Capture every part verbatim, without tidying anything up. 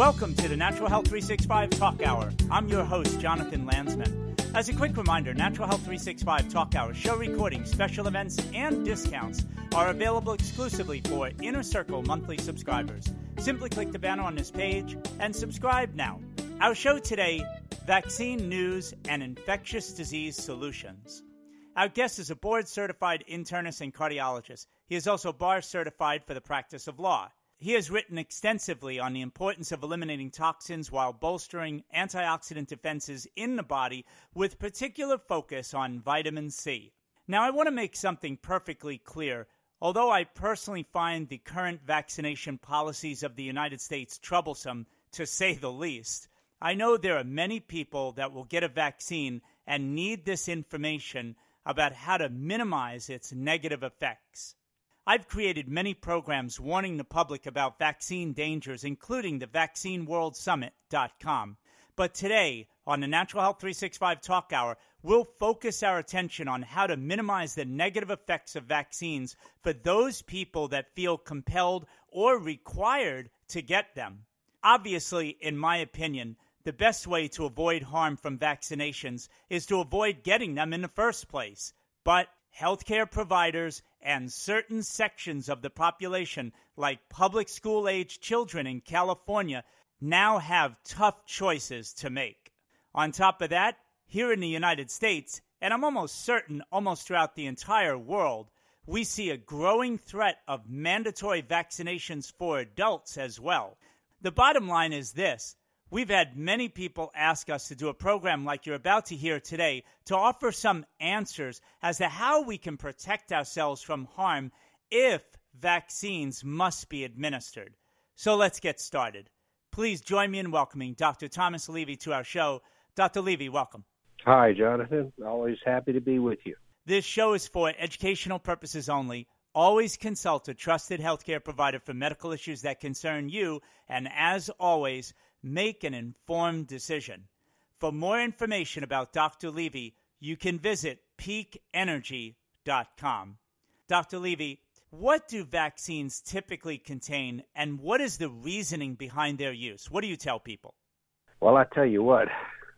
Welcome to the Natural Health three sixty-five Talk Hour. I'm your host, Jonathan Landsman. As a quick reminder, Natural Health three sixty-five Talk Hour show recordings, special events, and discounts are available exclusively for Inner Circle monthly subscribers. Simply click the banner on this page and subscribe now. Our show today, Vaccine News and Infectious Disease Solutions. Our guest is a board-certified internist and cardiologist. He is also bar-certified for the practice of law. He has written extensively on the importance of eliminating toxins while bolstering antioxidant defenses in the body with particular focus on vitamin C. Now, I want to make something perfectly clear. Although I personally find the current vaccination policies of the United States troublesome, to say the least, I know there are many people that will get a vaccine and need this information about how to minimize its negative effects. I've created many programs warning the public about vaccine dangers, including the vaccine world summit dot com. But today, on the Natural Health three sixty-five Talk Hour, we'll focus our attention on how to minimize the negative effects of vaccines for those people that feel compelled or required to get them. Obviously, in my opinion, the best way to avoid harm from vaccinations is to avoid getting them in the first place. But healthcare providers and certain sections of the population, like public school-age children in California, now have tough choices to make. On top of that, here in the United States, and I'm almost certain almost throughout the entire world, we see a growing threat of mandatory vaccinations for adults as well. The bottom line is this. We've had many people ask us to do a program like you're about to hear today to offer some answers as to how we can protect ourselves from harm if vaccines must be administered. So let's get started. Please join me in welcoming Doctor Thomas Levy to our show. Doctor Levy, welcome. Hi, Jonathan. Always happy to be with you. This show is for educational purposes only. Always consult a trusted healthcare provider for medical issues that concern you, and as always, make an informed decision. For more information about Doctor Levy, you can visit peak energy dot com. Doctor Levy, what do vaccines typically contain, and what is the reasoning behind their use? What do you tell people? Well, I tell you what,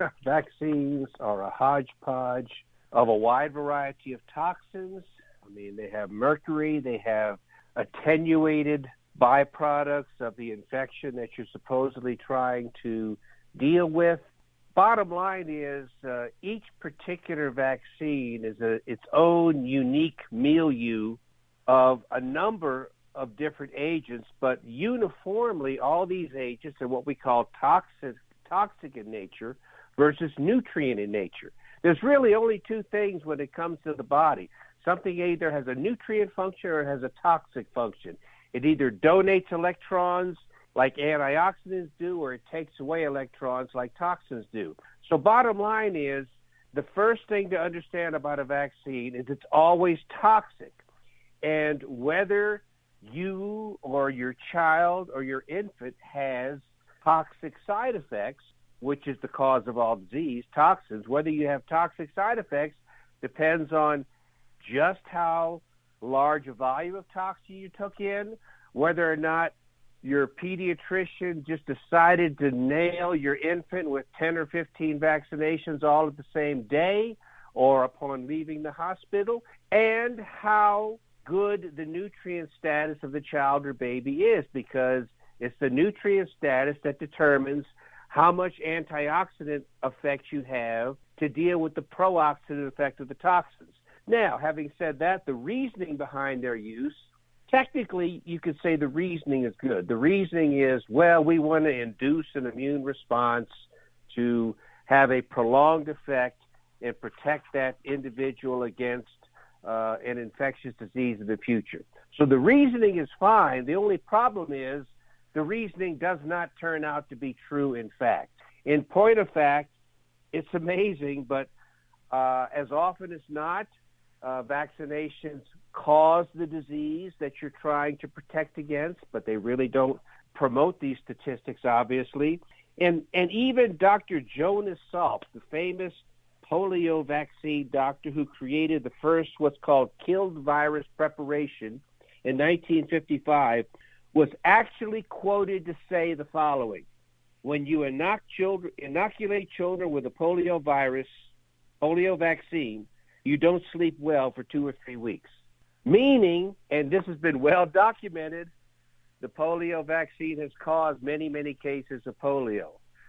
vaccines are a hodgepodge of a wide variety of toxins. I mean, they have mercury, they have attenuated byproducts of the infection that you're supposedly trying to deal with. Bottom line is uh, each particular vaccine is a, its own unique milieu of a number of different agents, but uniformly all these agents are what we call toxic, toxic in nature versus nutrient in nature. There's really only two things when it comes to the body. Something either has a nutrient function or it has a toxic function. It either donates electrons like antioxidants do, or it takes away electrons like toxins do. So bottom line is, the first thing to understand about a vaccine is it's always toxic. And whether you or your child or your infant has toxic side effects, which is the cause of all disease, toxins, whether you have toxic side effects depends on just how large a volume of toxin you took in, whether or not your pediatrician just decided to nail your infant with ten or fifteen vaccinations all at the same day or upon leaving the hospital, and how good the nutrient status of the child or baby is, because it's the nutrient status that determines how much antioxidant effect you have to deal with the pro-oxidant effect of the toxins. Now, having said that, the reasoning behind their use, technically you could say the reasoning is good. The reasoning is, well, we want to induce an immune response to have a prolonged effect and protect that individual against uh, an infectious disease in the future. So the reasoning is fine. The only problem is the reasoning does not turn out to be true in fact. In point of fact, it's amazing, but uh, as often as not, Uh, vaccinations cause the disease that you're trying to protect against, but they really don't promote these statistics, obviously. And and even Doctor Jonas Salk, the famous polio vaccine doctor who created the first what's called killed virus preparation in nineteen fifty-five, was actually quoted to say the following: when you inoc- children, inoculate children with a polio virus, polio vaccine, you don't sleep well for two or three weeks. Meaning, and this has been well documented, the polio vaccine has caused many, many cases of polio.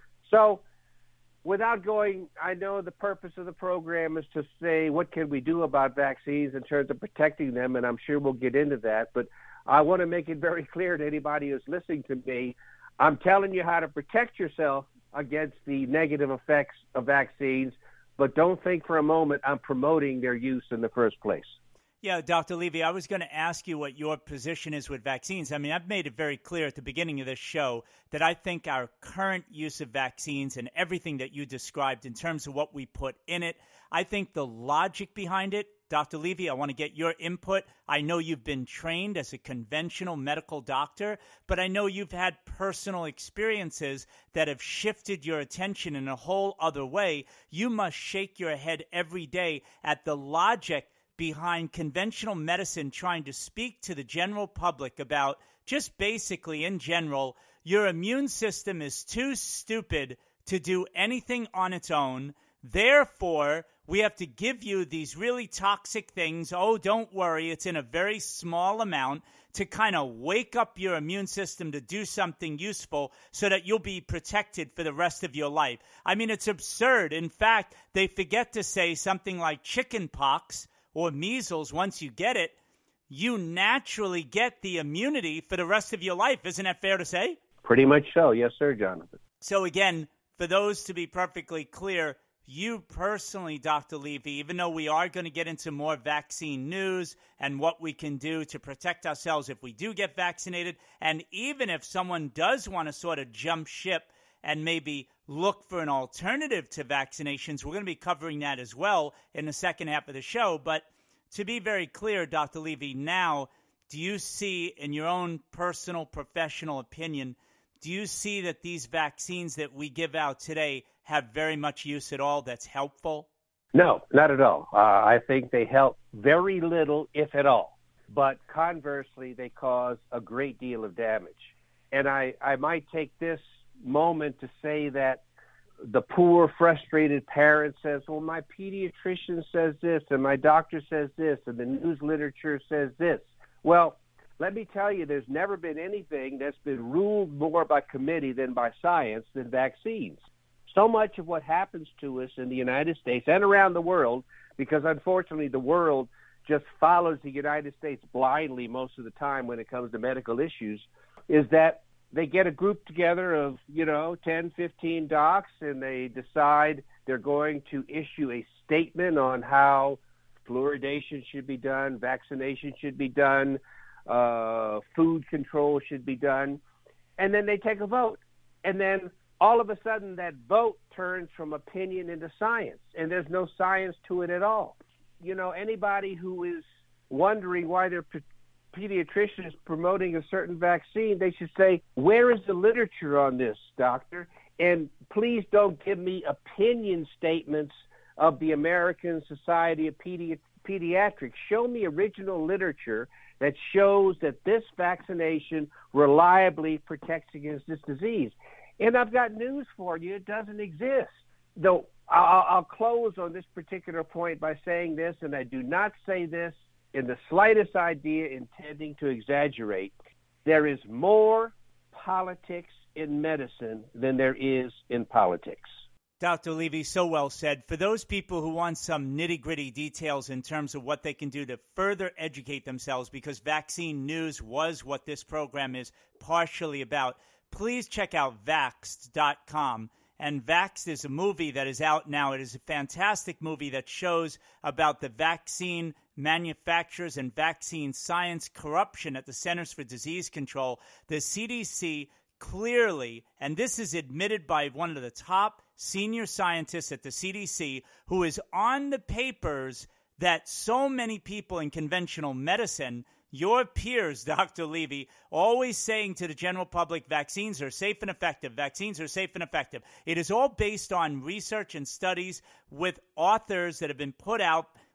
So without going, I know the purpose of the program is to say what can we do about vaccines in terms of protecting them, and I'm sure we'll get into that. But I want to make it very clear to anybody who's listening to me, I'm telling you how to protect yourself against the negative effects of vaccines, but don't think for a moment I'm promoting their use in the first place. Yeah, Doctor Levy, I was going to ask you what your position is with vaccines. I mean, I've made it very clear at the beginning of this show that I think our current use of vaccines and everything that you described in terms of what we put in it, I think the logic behind it, Doctor Levy, I want to get your input. I know you've been trained as a conventional medical doctor, but I know you've had personal experiences that have shifted your attention in a whole other way. You must shake your head every day at the logic behind conventional medicine trying to speak to the general public about just basically in general, your immune system is too stupid to do anything on its own. Therefore, we have to give you these really toxic things. Oh, don't worry, it's in a very small amount to kind of wake up your immune system to do something useful so that you'll be protected for the rest of your life. I mean, it's absurd. In fact, they forget to say something like chicken pox or measles. Once you get it, you naturally get the immunity for the rest of your life. Isn't that fair to say? Pretty much so. Yes, sir, Jonathan. So again, for those to be perfectly clear, you personally, Doctor Levy, even though we are going to get into more vaccine news and what we can do to protect ourselves if we do get vaccinated, and even if someone does want to sort of jump ship and maybe look for an alternative to vaccinations, we're going to be covering that as well in the second half of the show. But to be very clear, Doctor Levy, now, do you see, in your own personal professional opinion, do you see that these vaccines that we give out today have very much use at all that's helpful? No, not at all. Uh, I think they help very little, if at all. But conversely, they cause a great deal of damage. And I, I might take this moment to say that the poor, frustrated parent says, well, my pediatrician says this, and my doctor says this, and the news literature says this. Well, let me tell you, there's never been anything that's been ruled more by committee than by science than vaccines. So much of what happens to us in the United States and around the world, because unfortunately the world just follows the United States blindly most of the time when it comes to medical issues, is that they get a group together of, you know, ten, fifteen docs, and they decide they're going to issue a statement on how fluoridation should be done, vaccination should be done, uh, food control should be done, and then they take a vote. And then all of a sudden that vote turns from opinion into science, and there's no science to it at all. You know, anybody who is wondering why their p- pediatrician is promoting a certain vaccine, they should say, where is the literature on this, doctor? And please don't give me opinion statements of the American Society of Pedi- Pediatrics. Show me original literature that shows that this vaccination reliably protects against this disease. And I've got news for you. It doesn't exist. Though I'll, I'll close on this particular point by saying this, and I do not say this in the slightest idea intending to exaggerate. There is more politics in medicine than there is in politics. Doctor Levy, so well said. For those people who want some nitty-gritty details in terms of what they can do to further educate themselves, because vaccine news was what this program is partially about, please check out vaxxed dot com. And Vaxxed is a movie that is out now. It is a fantastic movie that shows about the vaccine manufacturers and vaccine science corruption at the Centers for Disease Control. The C D C clearly, and this is admitted by one of the top senior scientists at the C D C, who is on the papers that so many people in conventional medicine, your peers, Doctor Levy, always saying to the general public, vaccines are safe and effective, vaccines are safe and effective. It is all based on research and studies with authors that have been put out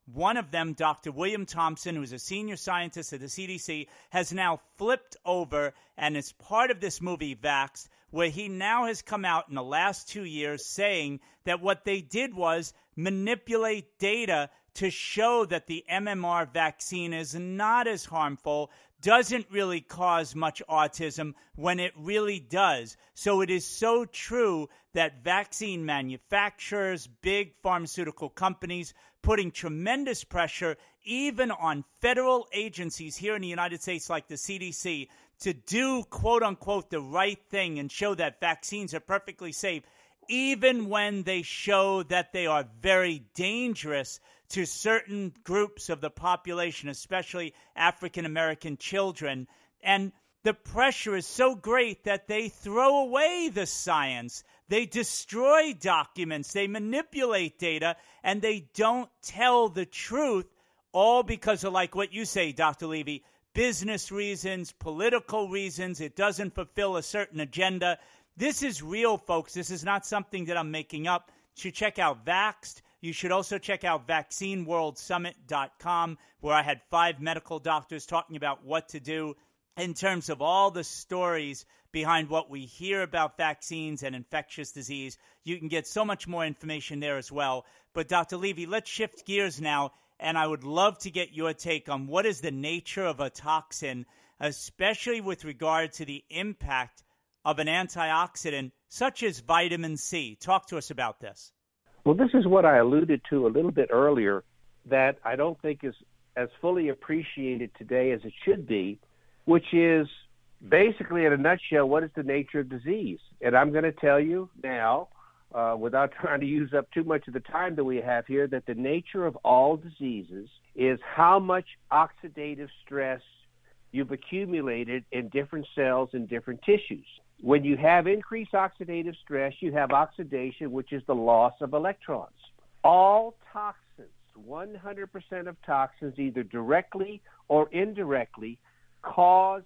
One of them, Doctor William Thompson, who's a senior scientist at the C D C, has now flipped over and is part of this movie, Vaxxed, where he now has come out in the last two years saying that what they did was manipulate data to show that the M M R vaccine is not as harmful, doesn't really cause much autism when it really does. So it is so true that vaccine manufacturers, big pharmaceutical companies, putting tremendous pressure even on federal agencies here in the United States like the C D C to do, quote unquote, the right thing and show that vaccines are perfectly safe, even when they show that they are very dangerous to certain groups of the population, especially African American children. And the pressure is so great that they throw away the science. They destroy documents. They manipulate data, and they don't tell the truth, all because of, like what you say, Doctor Levy, business reasons, political reasons. It doesn't fulfill a certain agenda. This is real, folks. This is not something that I'm making up. You should check out Vaxxed. You should also check out vaccine world summit dot com, where I had five medical doctors talking about what to do in terms of all the stories behind what we hear about vaccines and infectious disease. You can get so much more information there as well. But Doctor Levy, let's shift gears now, and I would love to get your take on what is the nature of a toxin, especially with regard to the impact of an antioxidant such as vitamin C. Talk to us about this. Well, this is what I alluded to a little bit earlier that I don't think is as fully appreciated today as it should be, which is basically, in a nutshell, what is the nature of disease? And I'm going to tell you now, uh, without trying to use up too much of the time that we have here, that the nature of all diseases is how much oxidative stress you've accumulated in different cells and different tissues. When you have increased oxidative stress, you have oxidation, which is the loss of electrons. All toxins, one hundred percent of toxins, either directly or indirectly, cause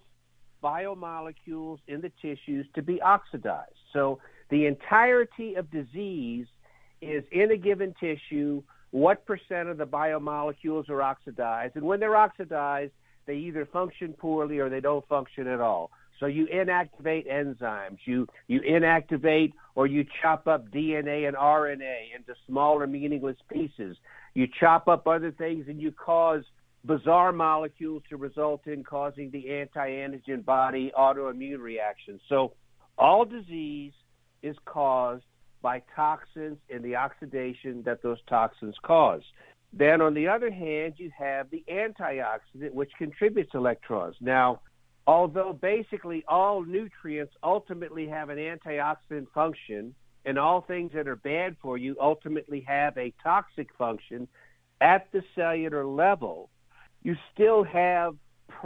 biomolecules in the tissues to be oxidized. So the entirety of disease is in a given tissue, what percent of the biomolecules are oxidized, and when they're oxidized, they either function poorly or they don't function at all. So you inactivate enzymes, you, you inactivate or you chop up D N A and R N A into smaller, meaningless pieces. You chop up other things and you cause bizarre molecules to result in causing the anti-antigen body autoimmune reaction. So all disease is caused by toxins and the oxidation that those toxins cause. Then on the other hand, you have the antioxidant, which contributes electrons. Now, although basically all nutrients ultimately have an antioxidant function, and all things that are bad for you ultimately have a toxic function at the cellular level, you still have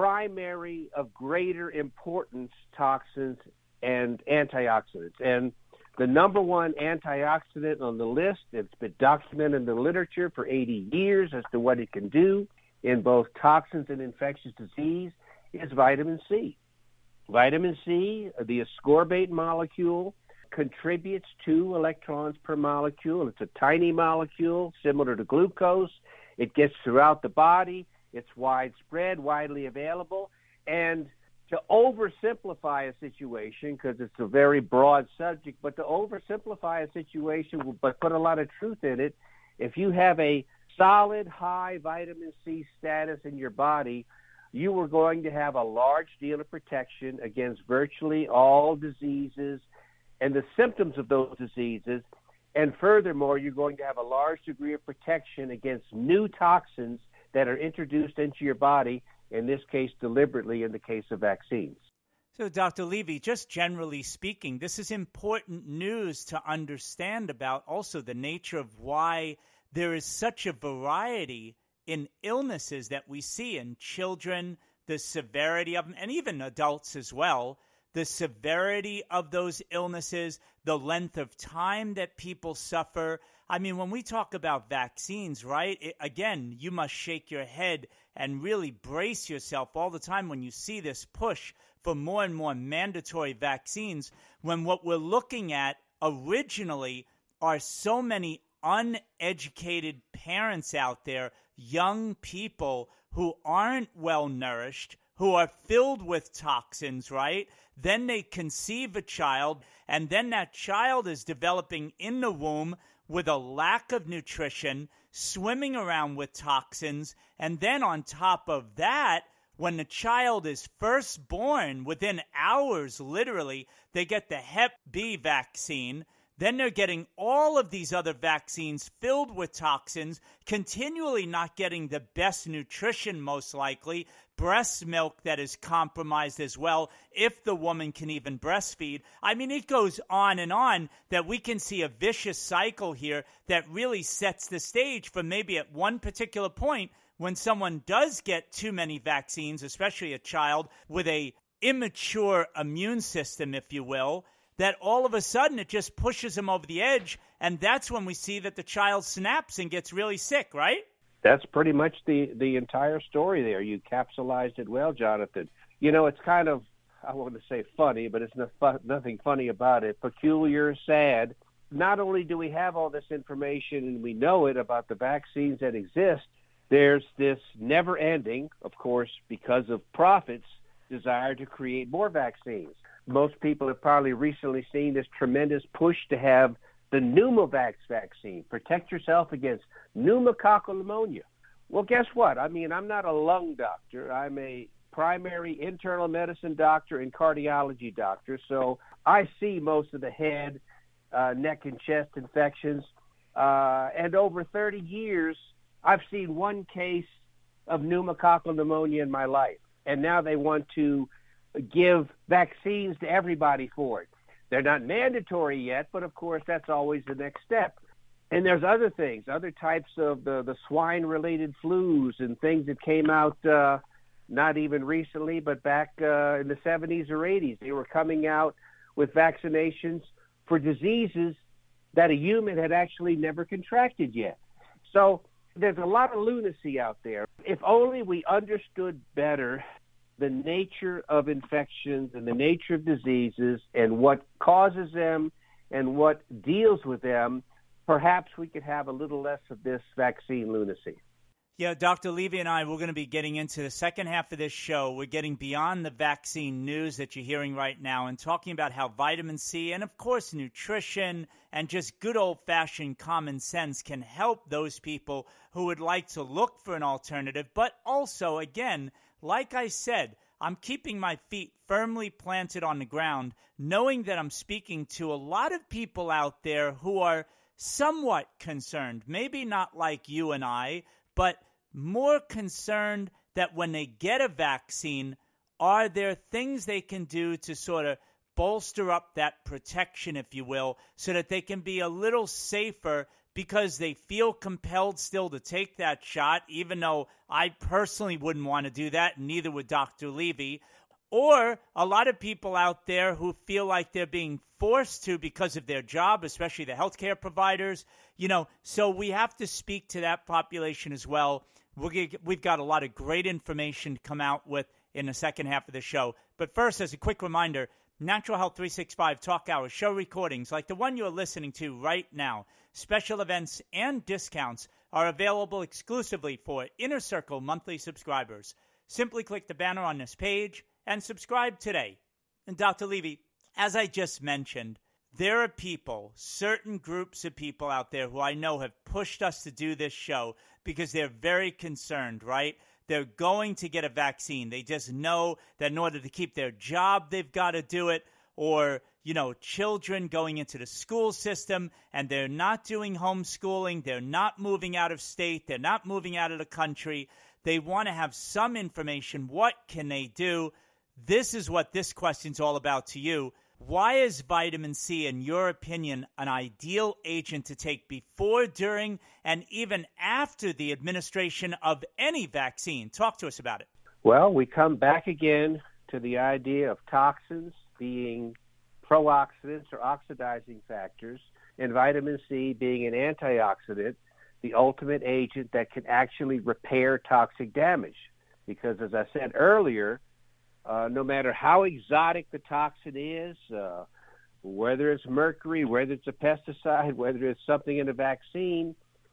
primary of greater importance toxins and antioxidants. And the number one antioxidant on the list, it's been documented in the literature for eighty years as to what it can do in both toxins and infectious disease, is vitamin C. Vitamin C, the ascorbate molecule, contributes two electrons per molecule. It's a tiny molecule similar to glucose. It gets throughout the body. It's widespread, widely available. And to oversimplify a situation, because it's a very broad subject, but to oversimplify a situation but put a lot of truth in it, if you have a solid high vitamin C status in your body, you are going to have a large deal of protection against virtually all diseases and the symptoms of those diseases. And furthermore, you're going to have a large degree of protection against new toxins that are introduced into your body, in this case, deliberately in the case of vaccines. So, Doctor Levy, just generally speaking, this is important news to understand about also the nature of why there is such a variety in illnesses that we see in children, the severity of them, and even adults as well, the severity of those illnesses, the length of time that people suffer. I mean, when we talk about vaccines, right, it, again, you must shake your head and really brace yourself all the time when you see this push for more and more mandatory vaccines, when what we're looking at originally are so many uneducated parents out there, young people who aren't well nourished, who are filled with toxins, right? Then they conceive a child, and then that child is developing in the womb with a lack of nutrition, swimming around with toxins, and then on top of that, when the child is first born, within hours, literally, they get the Hep B vaccine. Then they're getting all of these other vaccines filled with toxins, continually not getting the best nutrition, most likely, breast milk that is compromised as well, if the woman can even breastfeed. I mean, it goes on and on that we can see a vicious cycle here that really sets the stage for maybe at one particular point when someone does get too many vaccines, especially a child with a immature immune system, if you will, that all of a sudden it just pushes them over the edge, and that's when we see that the child snaps and gets really sick, right? That's pretty much the, the entire story there. You capsulized it well, Jonathan. You know, it's kind of, I want to say funny, but it's no, nothing funny about it. Peculiar, sad. Not only do we have all this information and we know it about the vaccines that exist, there's this never-ending, of course, because of profits, desire to create more vaccines. Most people have probably recently seen this tremendous push to have the Pneumovax vaccine, protect yourself against pneumococcal pneumonia. Well, guess what? I mean, I'm not a lung doctor. I'm a primary internal medicine doctor and cardiology doctor, so I see most of the head, uh, neck, and chest infections. Uh, and over thirty years, I've seen one case of pneumococcal pneumonia in my life, and now they want to give vaccines to everybody for it. They're not mandatory yet, but of course that's always the next step. And there's other things, other types of the, the swine-related flus and things that came out uh, not even recently, but back uh, in the seventies or eighties. They were coming out with vaccinations for diseases that a human had actually never contracted yet. So there's a lot of lunacy out there. If only we understood better the nature of infections and the nature of diseases and what causes them and what deals with them, perhaps we could have a little less of this vaccine lunacy. Yeah, Doctor Levy and I, we're going to be getting into the second half of this show. We're getting beyond the vaccine news that you're hearing right now and talking about how vitamin C and, of course, nutrition and just good old-fashioned common sense can help those people who would like to look for an alternative. But also, again, like I said, I'm keeping my feet firmly planted on the ground, knowing that I'm speaking to a lot of people out there who are somewhat concerned, maybe not like you and I, but more concerned that when they get a vaccine, are there things they can do to sort of bolster up that protection, if you will, so that they can be a little safer because they feel compelled still to take that shot, even though I personally wouldn't want to do that, and neither would Doctor Levy. Or a lot of people out there who feel like they're being forced to because of their job, especially the healthcare providers. You know, so we have to speak to that population as well. We're, we've got a lot of great information to come out with in the second half of the show. But first, as a quick reminder, Natural Health three sixty-five Talk Hour show recordings like the one you're listening to right now, special events and discounts are available exclusively for Inner Circle monthly subscribers. Simply click the banner on this page and subscribe today. And Doctor Levy, as I just mentioned, there are people, certain groups of people out there who I know have pushed us to do this show because they're very concerned, right? They're going to get a vaccine. They just know that in order to keep their job, they've got to do it. Or, you know, children going into the school system and they're not doing homeschooling. They're not moving out of state. They're not moving out of the country. They want to have some information. What can they do? This is what this question's all about to you. Why is vitamin C, in your opinion, an ideal agent to take before, during, and even after the administration of any vaccine? Talk to us about it. Well, we come back again to the idea of toxins being pro-oxidants or oxidizing factors, and vitamin C being an antioxidant, the ultimate agent that can actually repair toxic damage. Because, as I said earlier, Uh, no matter how exotic the toxin is, uh, whether it's mercury, whether it's a pesticide, whether it's something in a vaccine,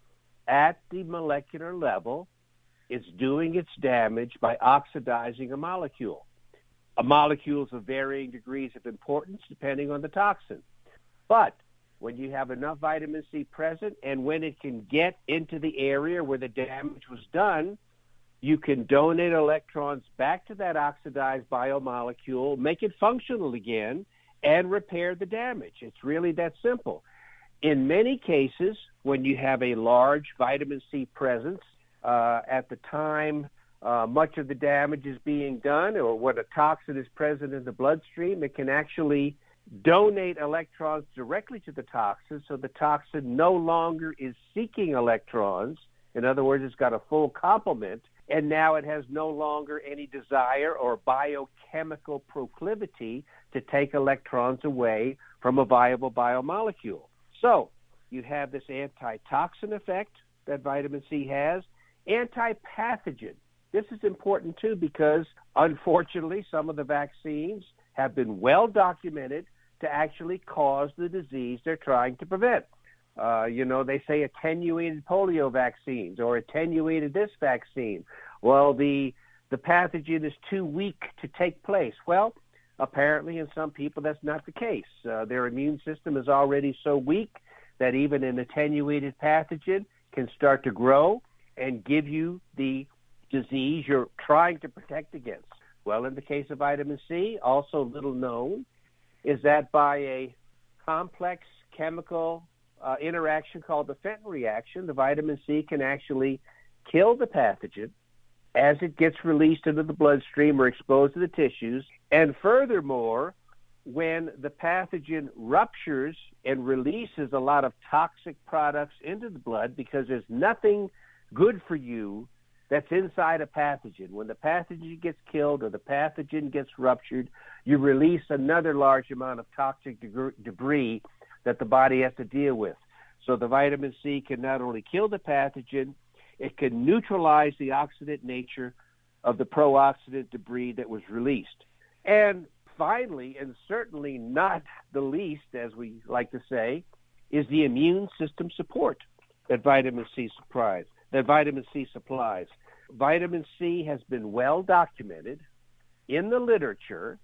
at the molecular level, it's doing its damage by oxidizing a molecule. A molecules of varying degrees of importance depending on the toxin. But when you have enough vitamin C present and when it can get into the area where the damage was done, you can donate electrons back to that oxidized biomolecule, make it functional again, and repair the damage. It's really that simple. In many cases, when you have a large vitamin C presence, uh, at the time uh, much of the damage is being done, or when a toxin is present in the bloodstream, it can actually donate electrons directly to the toxin, so the toxin no longer is seeking electrons. In other words, it's got a full complement, and now it has no longer any desire or biochemical proclivity to take electrons away from a viable biomolecule. So you have this antitoxin effect that vitamin C has, antipathogen. This is important too because, unfortunately, some of the vaccines have been well documented to actually cause the disease they're trying to prevent. Uh, you know, they say attenuated polio vaccines or attenuated this vaccine. Well, the the pathogen is too weak to take place. Well, apparently in some people that's not the case. Uh, their immune system is already so weak that even an attenuated pathogen can start to grow and give you the disease you're trying to protect against. Well, in the case of vitamin C, also little known, is that by a complex chemical uh, interaction called the Fenton reaction, the vitamin C can actually kill the pathogen as it gets released into the bloodstream or exposed to the tissues. And furthermore, when the pathogen ruptures and releases a lot of toxic products into the blood, because there's nothing good for you that's inside a pathogen. When the pathogen gets killed or the pathogen gets ruptured, you release another large amount of toxic de- debris that the body has to deal with. So the vitamin C can not only kill the pathogen, it can neutralize the oxidant nature of the pro-oxidant debris that was released. And finally, and certainly not the least, as we like to say, is the immune system support that vitamin C supplies. That vitamin C supplies. Vitamin C has been well documented in the literature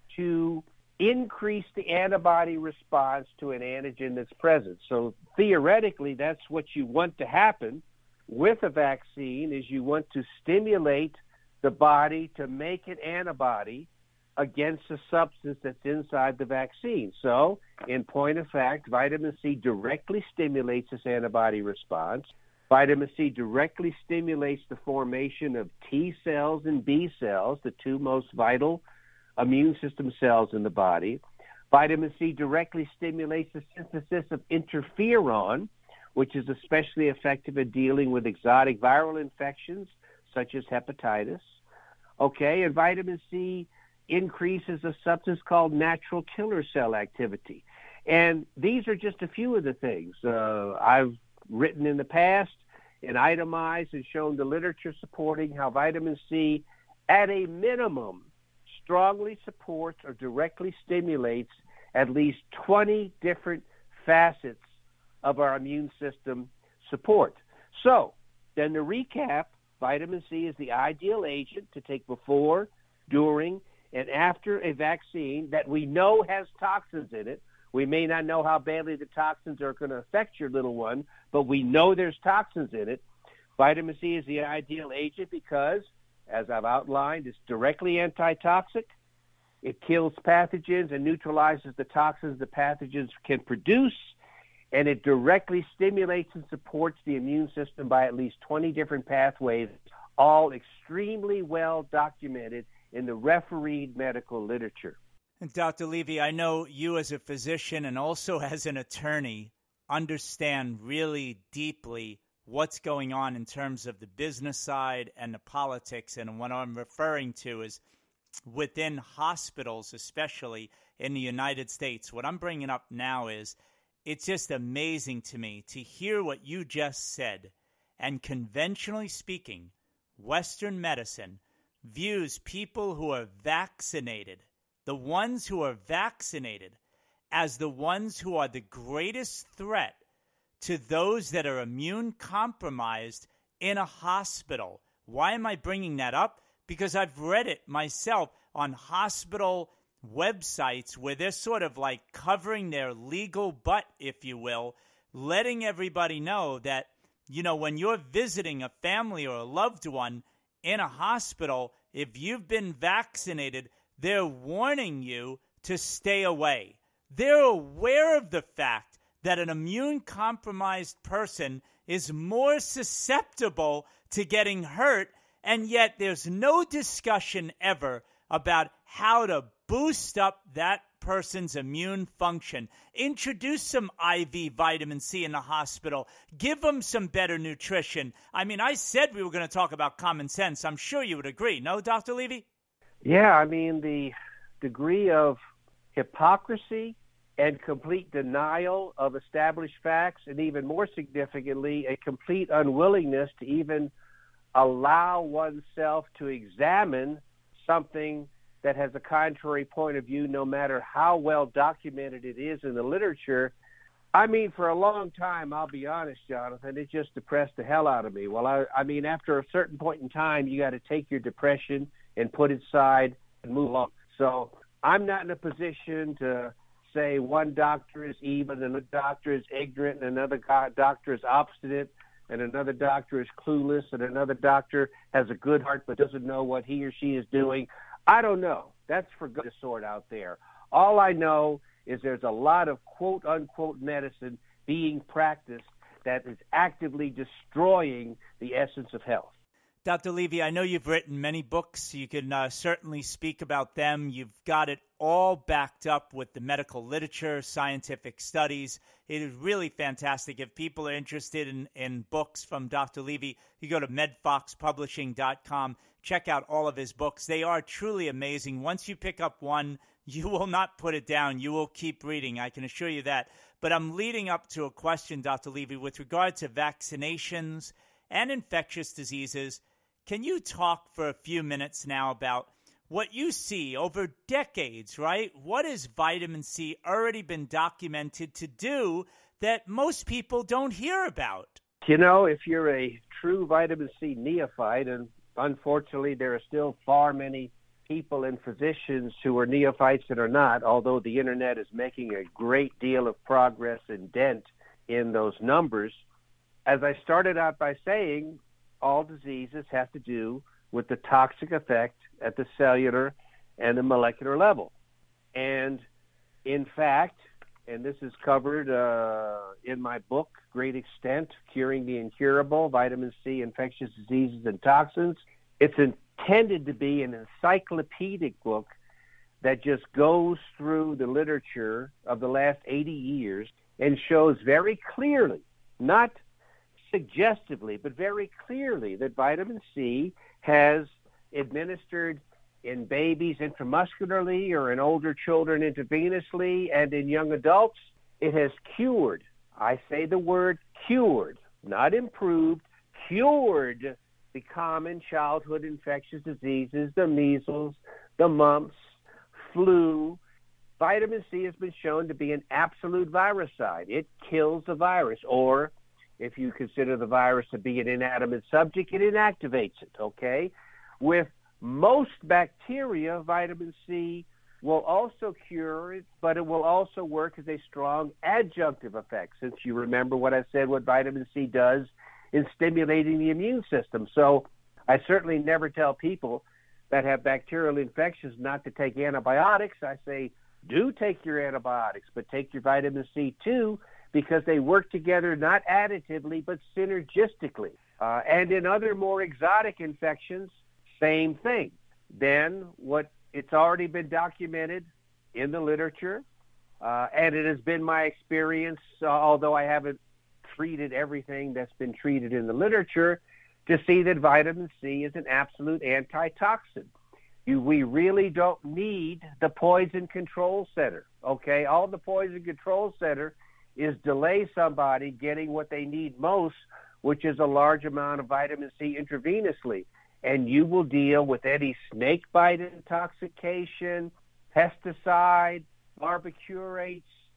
to increase the antibody response to an antigen that's present. So theoretically, that's what you want to happen with a vaccine, is you want to stimulate the body to make an antibody against a substance that's inside the vaccine. So, in point of fact, vitamin C directly stimulates this antibody response. Vitamin C directly stimulates the formation of T cells and B cells, the two most vital immune system cells in the body. Vitamin C directly stimulates the synthesis of interferon, which is especially effective in dealing with exotic viral infections such as hepatitis. Okay, and vitamin C increases a substance called natural killer cell activity. And these are just a few of the things. Uh, I've written in the past and itemized and shown the literature supporting how vitamin C, at a minimum, strongly supports or directly stimulates at least twenty different facets of our immune system support. So, then to recap, vitamin C is the ideal agent to take before, during, and after a vaccine that we know has toxins in it. We may not know how badly the toxins are going to affect your little one, but we know there's toxins in it. Vitamin C is the ideal agent because, as I've outlined, it's directly antitoxic. It kills pathogens and neutralizes the toxins the pathogens can produce, and it directly stimulates and supports the immune system by at least twenty different pathways, all extremely well documented in the refereed medical literature. And Doctor Levy, I know you as a physician and also as an attorney understand really deeply what's going on in terms of the business side and the politics. And what I'm referring to is within hospitals, especially in the United States. What I'm bringing up now is it's just amazing to me to hear what you just said. And conventionally speaking, Western medicine views people who are vaccinated, the ones who are vaccinated, as the ones who are the greatest threat to those that are immune compromised in a hospital. Why am I bringing that up? Because I've read it myself on hospital websites where they're sort of like covering their legal butt, if you will, letting everybody know that, you know, when you're visiting a family or a loved one in a hospital, if you've been vaccinated, they're warning you to stay away. They're aware of the fact that an immune-compromised person is more susceptible to getting hurt, and yet there's no discussion ever about how to boost up that person's immune function. Introduce some I V vitamin C in the hospital. Give them some better nutrition. I mean, I said we were going to talk about common sense. I'm sure you would agree. No, Doctor Levy? Yeah, I mean, the degree of hypocrisy and complete denial of established facts, and even more significantly, a complete unwillingness to even allow oneself to examine something that has a contrary point of view, no matter how well documented it is in the literature. I mean, for a long time, I'll be honest, Jonathan, it just depressed the hell out of me. Well, I, I mean, after a certain point in time, you got to take your depression and put it aside and move along. So I'm not in a position to say one doctor is evil and another doctor is ignorant and another doctor is obstinate and another doctor is clueless and another doctor has a good heart but doesn't know what he or she is doing. I don't know. That's for good to sort out there. All I know is there's a lot of quote-unquote medicine being practiced that is actively destroying the essence of health. Doctor Levy, I know you've written many books. You can uh, certainly speak about them. You've got it all backed up with the medical literature, scientific studies. It is really fantastic. If people are interested in, in books from Doctor Levy, you go to med fox publishing dot com. Check out all of his books. They are truly amazing. Once you pick up one, you will not put it down. You will keep reading. I can assure you that. But I'm leading up to a question, Doctor Levy, with regard to vaccinations and infectious diseases. Can you talk for a few minutes now about what you see over decades, right? What has vitamin C already been documented to do that most people don't hear about? You know, if you're a true vitamin C neophyte, and unfortunately there are still far many people and physicians who are neophytes that are not, although the internet is making a great deal of progress and dent in those numbers. As I started out by saying, all diseases have to do with the toxic effect at the cellular and the molecular level. And in fact, and this is covered uh, in my book, Great Extent, Curing the Incurable, Vitamin C, Infectious Diseases and Toxins, it's intended to be an encyclopedic book that just goes through the literature of the last eighty years and shows very clearly, not suggestively, but very clearly, that vitamin C has administered in babies intramuscularly or in older children intravenously and in young adults. It has cured, I say the word cured, not improved, cured the common childhood infectious diseases, the measles, the mumps, flu. Vitamin C has been shown to be an absolute viricide. It kills the virus, or if you consider the virus to be an inanimate subject, it inactivates it, okay? With most bacteria, vitamin C will also cure it, but it will also work as a strong adjunctive effect, since you remember what I said, what vitamin C does in stimulating the immune system. So I certainly never tell people that have bacterial infections not to take antibiotics. I say, do take your antibiotics, but take your vitamin C too, because they work together not additively but synergistically. Uh, and in other more exotic infections, same thing. Then what it's already been documented in the literature, uh, and it has been my experience, uh, although I haven't treated everything that's been treated in the literature, to see that vitamin C is an absolute antitoxin. You, we really don't need the poison control center, okay? All the poison control center is delay somebody getting what they need most, which is a large amount of vitamin C intravenously. And you will deal with any snake bite intoxication, pesticide, barbiturates,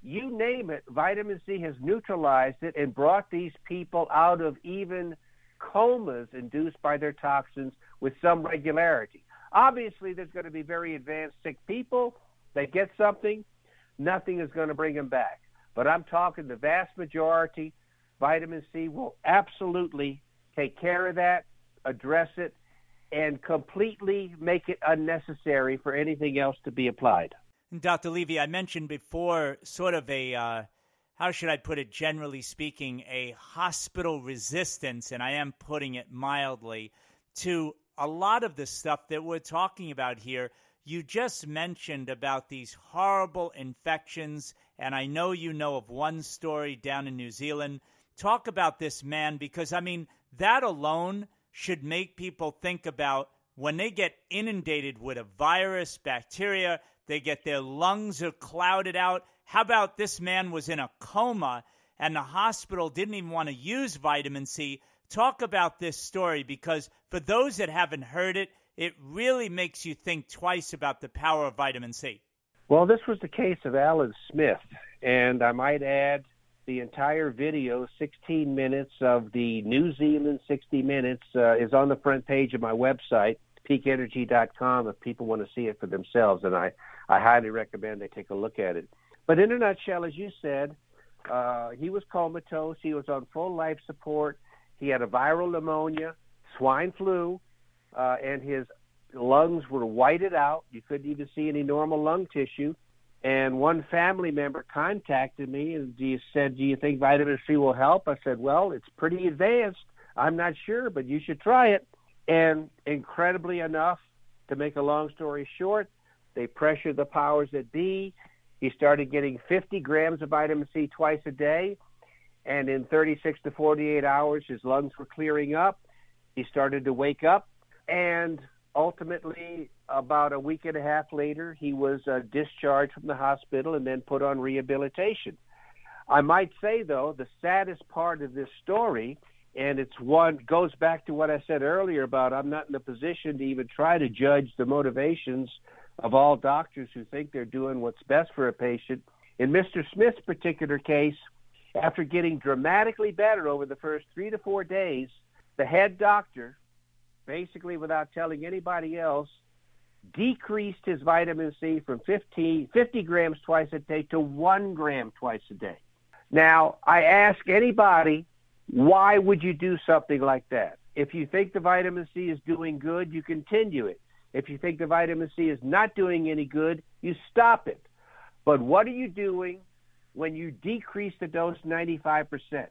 you name it, vitamin C has neutralized it and brought these people out of even comas induced by their toxins with some regularity. Obviously, there's going to be very advanced sick people. They get something, nothing is going to bring them back. But I'm talking the vast majority, vitamin C will absolutely take care of that, address it, and completely make it unnecessary for anything else to be applied. Doctor Levy, I mentioned before sort of a, uh, how should I put it, generally speaking, a hospital resistance, and I am putting it mildly, to a lot of the stuff that we're talking about here. You just mentioned about these horrible infections, and I know you know of one story down in New Zealand. Talk about this man, because, I mean, that alone should make people think about when they get inundated with a virus, bacteria, they get their lungs are clouded out. How about this man was in a coma and the hospital didn't even want to use vitamin C? Talk about this story, because for those that haven't heard it, it really makes you think twice about the power of vitamin C. Well, this was the case of Alan Smith, and I might add the entire video, sixteen minutes of the New Zealand sixty minutes, uh, is on the front page of my website, peak energy dot com, if people want to see it for themselves, and I, I highly recommend they take a look at it. But in a nutshell, as you said, uh, he was comatose. He was on full life support. He had a viral pneumonia, swine flu, uh, and his lungs were whited out. You couldn't even see any normal lung tissue. And one family member contacted me and he said, do you think vitamin C will help? I said, well, it's pretty advanced. I'm not sure, but you should try it. And incredibly enough, to make a long story short, they pressured the powers that be. He started getting fifty grams of vitamin C twice a day. And in thirty-six to forty-eight hours, his lungs were clearing up. He started to wake up. And ultimately, about a week and a half later, he was uh, discharged from the hospital and then put on rehabilitation. I might say, though, the saddest part of this story, and it's one goes back to what I said earlier about I'm not in a position to even try to judge the motivations of all doctors who think they're doing what's best for a patient. In Mister Smith's particular case, after getting dramatically better over the first three to four days, the head doctor, basically without telling anybody else, decreased his vitamin C from fifty, fifty grams twice a day to one gram twice a day. Now, I ask anybody, why would you do something like that? If you think the vitamin C is doing good, you continue it. If you think the vitamin C is not doing any good, you stop it. But what are you doing when you decrease the dose ninety-five percent?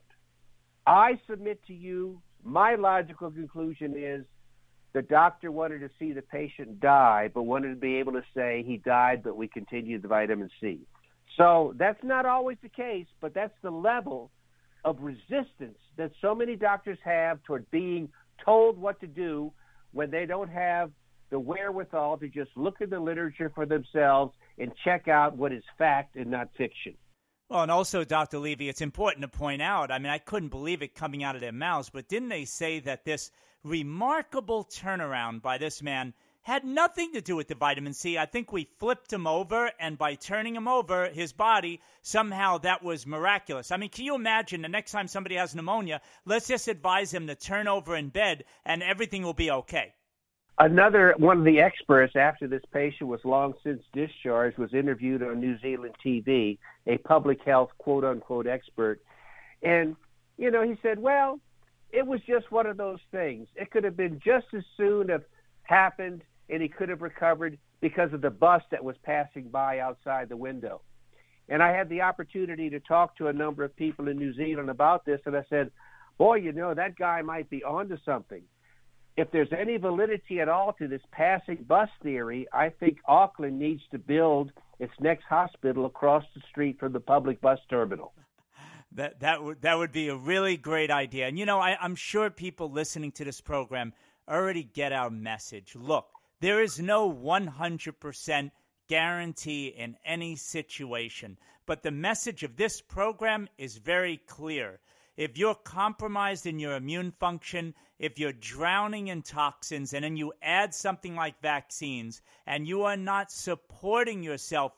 I submit to you, my logical conclusion is the doctor wanted to see the patient die, but wanted to be able to say he died, but we continued the vitamin C. So that's not always the case, but that's the level of resistance that so many doctors have toward being told what to do when they don't have the wherewithal to just look at the literature for themselves and check out what is fact and not fiction. Well, and also, Doctor Levy, it's important to point out, I mean, I couldn't believe it coming out of their mouths, but didn't they say that this remarkable turnaround by this man had nothing to do with the vitamin C? I think we flipped him over, and by turning him over, his body, somehow that was miraculous. I mean, can you imagine the next time somebody has pneumonia, let's just advise him to turn over in bed and everything will be okay. Another one of the experts after this patient was long since discharged was interviewed on New Zealand T V, a public health quote-unquote expert. And, you know, he said, well, it was just one of those things. It could have been just as soon have happened, and he could have recovered because of the bus that was passing by outside the window. And I had the opportunity to talk to a number of people in New Zealand about this, and I said, boy, you know, that guy might be onto something. If there's any validity at all to this passing bus theory, I think Auckland needs to build its next hospital across the street from the public bus terminal. That that would that would be a really great idea. And, you know, I, I'm sure people listening to this program already get our message. Look, there is no one hundred percent guarantee in any situation, but the message of this program is very clear. If you're compromised in your immune function, if you're drowning in toxins, and then you add something like vaccines, and you are not supporting yourself in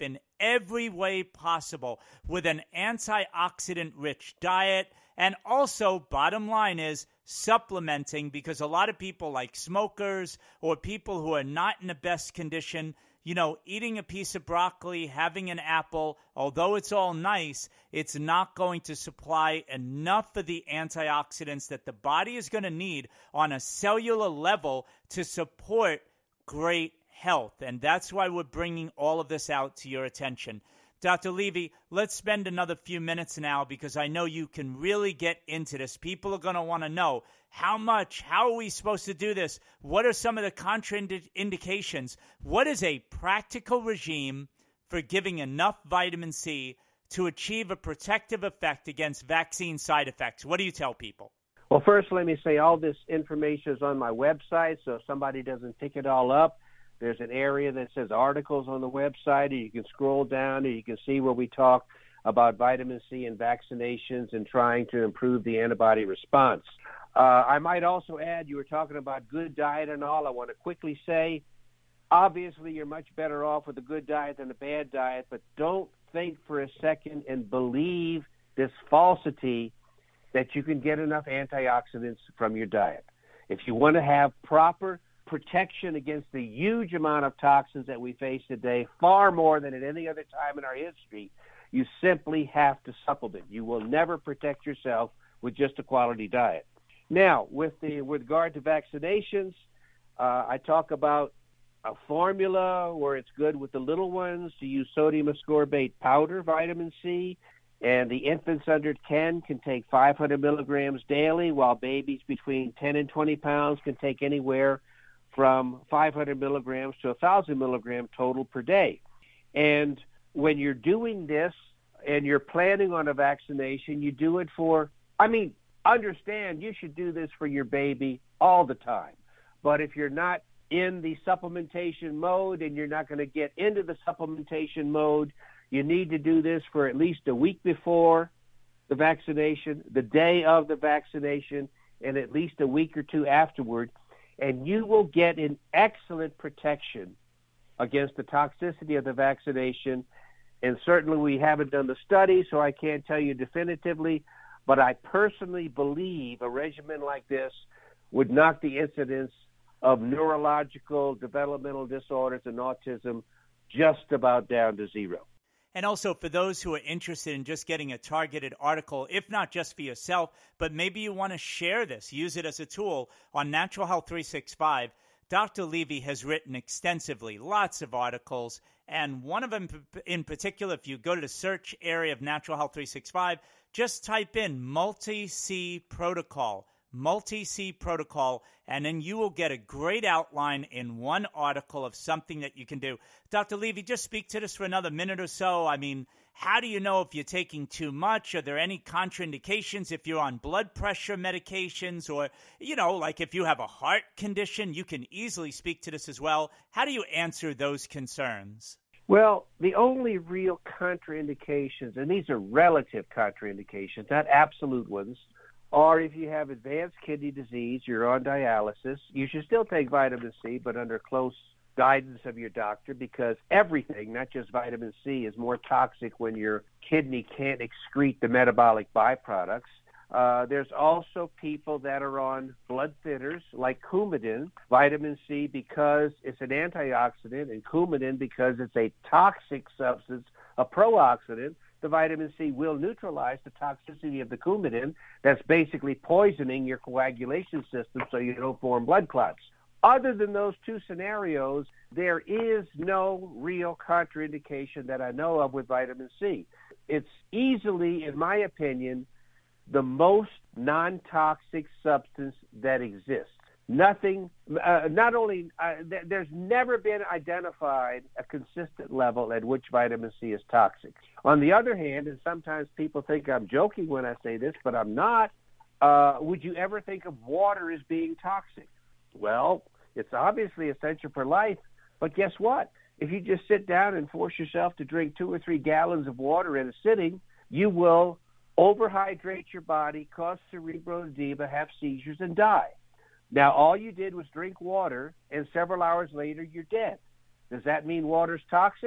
every way possible with an antioxidant-rich diet. And also, bottom line is supplementing, because a lot of people like smokers or people who are not in the best condition, you know, eating a piece of broccoli, having an apple, although it's all nice, it's not going to supply enough of the antioxidants that the body is going to need on a cellular level to support great health. And that's why we're bringing all of this out to your attention. Doctor Levy, let's spend another few minutes now, because I know you can really get into this. People are going to want to know how much, how are we supposed to do this? What are some of the contraindications? What is a practical regime for giving enough vitamin C to achieve a protective effect against vaccine side effects? What do you tell people? Well, first, let me say all this information is on my website, so if somebody doesn't pick it all up, there's an area that says articles on the website, and you can scroll down and you can see where we talk about vitamin C and vaccinations and trying to improve the antibody response. Uh, I might also add, you were talking about good diet and all. I want to quickly say, obviously, you're much better off with a good diet than a bad diet, but don't think for a second and believe this falsity that you can get enough antioxidants from your diet. If you want to have proper protection against the huge amount of toxins that we face today, far more than at any other time in our history, you simply have to supplement. You will never protect yourself with just a quality diet. Now, with the with regard to vaccinations, uh, I talk about a formula where it's good with the little ones to use sodium ascorbate powder, vitamin C, and the infants under ten can take five hundred milligrams daily, while babies between ten and twenty pounds can take anywhere from five hundred milligrams to one thousand milligrams total per day. And when you're doing this and you're planning on a vaccination, you do it for, I mean, understand you should do this for your baby all the time. But if you're not in the supplementation mode and you're not going to get into the supplementation mode, you need to do this for at least a week before the vaccination, the day of the vaccination, and at least a week or two afterward. And you will get an excellent protection against the toxicity of the vaccination. And certainly we haven't done the study, so I can't tell you definitively, but I personally believe a regimen like this would knock the incidence of neurological developmental disorders and autism just about down to zero. And also, for those who are interested in just getting a targeted article, if not just for yourself, but maybe you want to share this, use it as a tool on Natural Health three sixty-five, Doctor Levy has written extensively, lots of articles, and one of them in particular, if you go to the search area of Natural Health three sixty-five, just type in multi-C protocol, multi-C protocol, and then you will get a great outline in one article of something that you can do. Doctor Levy, just speak to this for another minute or so. I mean, how do you know if you're taking too much? Are there any contraindications if you're on blood pressure medications, or, you know, like if you have a heart condition? You can easily speak to this as well. How do you answer those concerns? Well, the only real contraindications, and these are relative contraindications, not absolute ones, or if you have advanced kidney disease, you're on dialysis, you should still take vitamin C, but under close guidance of your doctor, because everything, not just vitamin C, is more toxic when your kidney can't excrete the metabolic byproducts. Uh, there's also people that are on blood thinners like Coumadin, vitamin C because it's an antioxidant, and Coumadin because it's a toxic substance, a pro-oxidant. The vitamin C will neutralize the toxicity of the Coumadin that's basically poisoning your coagulation system so you don't form blood clots. Other than those two scenarios, there is no real contraindication that I know of with vitamin C. It's easily, in my opinion, the most non-toxic substance that exists. Nothing, uh, not only, uh, th- there's never been identified a consistent level at which vitamin C is toxic. On the other hand, and sometimes people think I'm joking when I say this, but I'm not, uh, would you ever think of water as being toxic? Well, it's obviously essential for life, but guess what? If you just sit down and force yourself to drink two or three gallons of water in a sitting, you will overhydrate your body, cause cerebral edema, have seizures, and die. Now, all you did was drink water, and several hours later, you're dead. Does that mean water's toxic?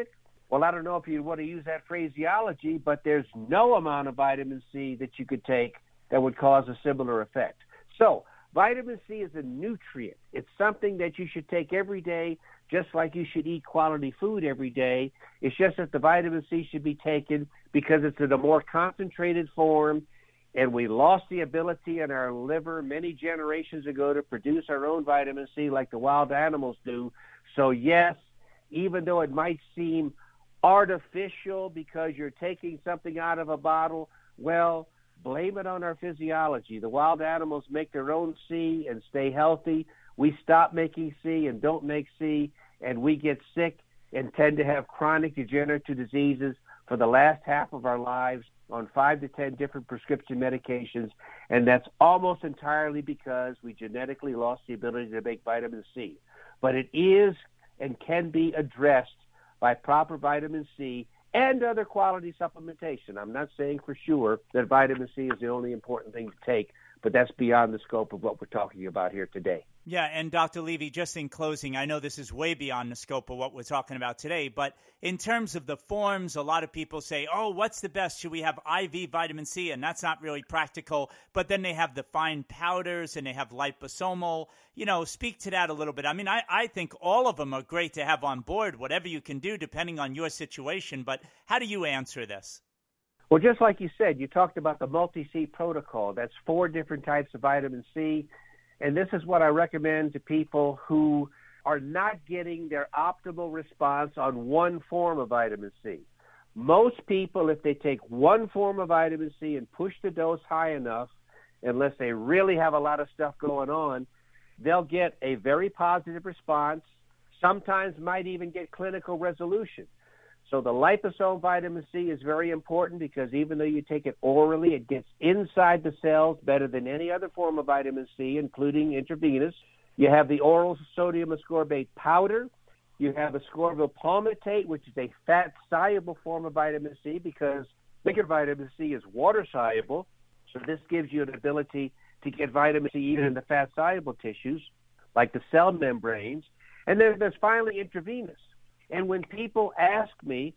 Well, I don't know if you want to use that phraseology, but there's no amount of vitamin C that you could take that would cause a similar effect. So vitamin C is a nutrient. It's something that you should take every day, just like you should eat quality food every day. It's just that the vitamin C should be taken because it's in a more concentrated form, and we lost the ability in our liver many generations ago to produce our own vitamin C like the wild animals do. So yes, even though it might seem artificial because you're taking something out of a bottle, well, blame it on our physiology. The wild animals make their own C and stay healthy. We stop making C and don't make C, and we get sick and tend to have chronic degenerative diseases for the last half of our lives on five to ten different prescription medications, and that's almost entirely because we genetically lost the ability to make vitamin C. But it is and can be addressed by proper vitamin C and other quality supplementation. I'm not saying for sure that vitamin C is the only important thing to take, but that's beyond the scope of what we're talking about here today. Yeah, and Doctor Levy, just in closing, I know this is way beyond the scope of what we're talking about today, but in terms of the forms, a lot of people say, oh, what's the best? Should we have I V vitamin C? And that's not really practical. But then they have the fine powders and they have liposomal. You know, speak to that a little bit. I mean, I, I think all of them are great to have on board, whatever you can do depending on your situation. But how do you answer this? Well, just like you said, you talked about the multi-C protocol. That's four different types of vitamin C. And this is what I recommend to people who are not getting their optimal response on one form of vitamin C. Most people, if they take one form of vitamin C and push the dose high enough, unless they really have a lot of stuff going on, they'll get a very positive response, sometimes might even get clinical resolution. So the liposome vitamin C is very important because even though you take it orally, it gets inside the cells better than any other form of vitamin C, including intravenous. You have the oral sodium ascorbate powder. You have ascorbyl palmitate, which is a fat-soluble form of vitamin C because liquid vitamin C is water-soluble. So this gives you an ability to get vitamin C even in the fat-soluble tissues, like the cell membranes. And then there's finally intravenous. And when people ask me,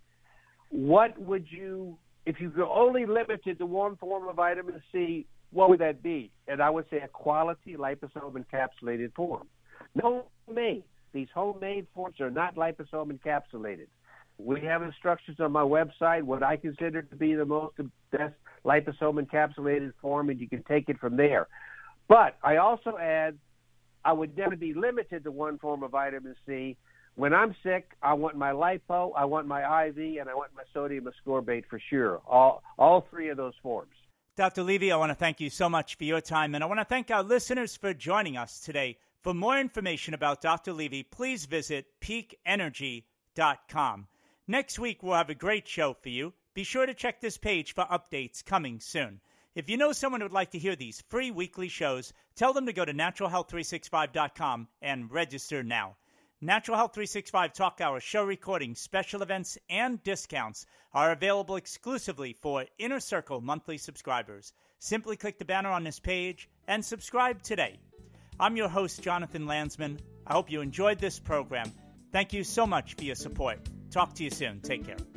what would you, if you were only limited to one form of vitamin C, what would that be? And I would say a quality liposome encapsulated form. No homemade. These homemade forms are not liposome encapsulated. We have instructions on my website, what I consider to be the most best liposome encapsulated form, and you can take it from there. But I also add, I would never be limited to one form of vitamin C. When I'm sick, I want my lipo, I want my I V, and I want my sodium ascorbate for sure, all, all three of those forms. Doctor Levy, I want to thank you so much for your time, and I want to thank our listeners for joining us today. For more information about Doctor Levy, please visit peak energy dot com. Next week, we'll have a great show for you. Be sure to check this page for updates coming soon. If you know someone who would like to hear these free weekly shows, tell them to go to natural health three sixty-five dot com and register now. Natural Health three sixty-five Talk Hour show recordings, special events, and discounts are available exclusively for Inner Circle monthly subscribers. Simply click the banner on this page and subscribe today. I'm your host, Jonathan Landsman. I hope you enjoyed this program. Thank you so much for your support. Talk to you soon. Take care.